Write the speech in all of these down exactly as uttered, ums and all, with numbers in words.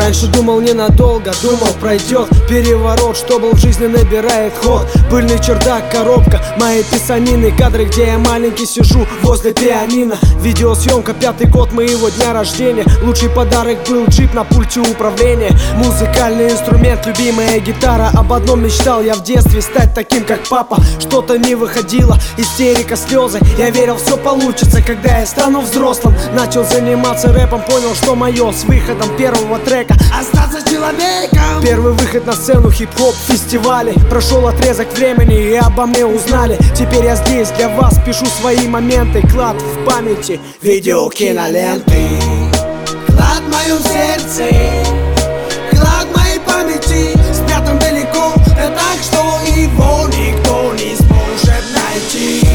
Раньше думал ненадолго, думал пройдет переворот, что был в жизни набирает ход. Пыльный чердак, коробка, мои писанины, кадры, где я маленький сижу возле пианино. Видеосъемка, пятый год моего дня рождения. Лучший подарок был джип на пульте управления. Музыкальный инструмент, любимая гитара. Об одном мечтал я в детстве, стать таким как папа. Что-то не выходило, истерика, слезы. Я верил, все получится, когда я стану взрослым. Начал заниматься рэпом, понял, что мое с выходом первого трека остаться человеком. Первый выход на сцену хип-хоп фестивале. Прошел отрезок времени и обо мне узнали. Теперь я здесь для вас, пишу свои моменты. Клад в памяти, видео, киноленты. Клад в моем сердце, клад в моей памяти, спрятан далеко, да так, что его никто не сможет найти.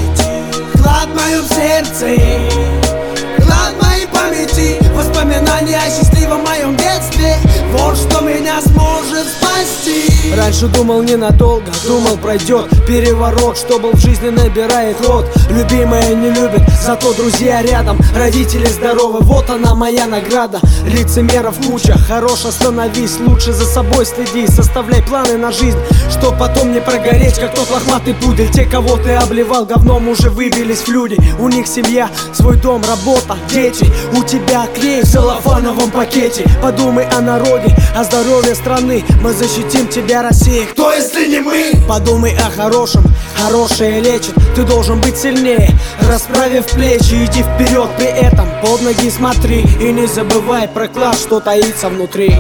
Клад в моем сердце, клад в моей памяти, воспоминания о счастливом моем детстве. Вот что меня сможет спасти. Раньше думал ненадолго, думал пройдет переворот, что был в жизни набирает ход. Любимая не любит, зато друзья рядом. Родители здоровы, вот она моя награда. Лицемеров куча, хорош остановись, лучше за собой следи. Составляй планы на жизнь, чтоб потом не прогореть, как тот лохматый пудель. Те, кого ты обливал говном, уже выбились в люди. У них семья, свой дом, работа, дети. У тебя клей в целлофановом пакете. Подумай о народе, о здоровье страны. Мы защитим тебя, Россия, кто если не мы? Подумай о хорошем, хорошее лечит. Ты должен быть сильнее, расправив плечи, иди вперед. При этом под ноги смотри и не забывай про клад, что таится внутри.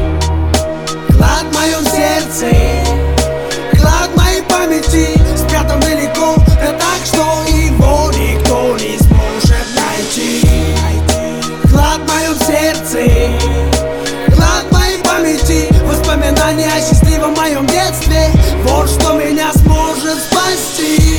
Клад в моем сердце, клад в моей памяти, спрятан далеко, да так, что его никто не сможет найти. Клад в моем сердце, клад в моей памяти, воспоминания о счастливом моем детстве. Вот что меня сможет спасти.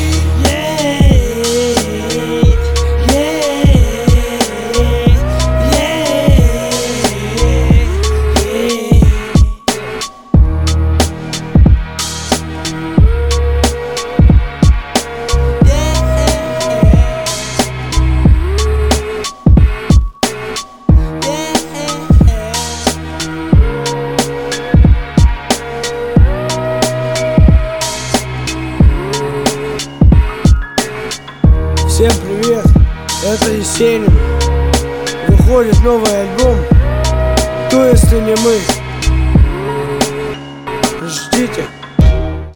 Всем привет, это Есенин. Выходит новый альбом, кто если не мы. Ждите.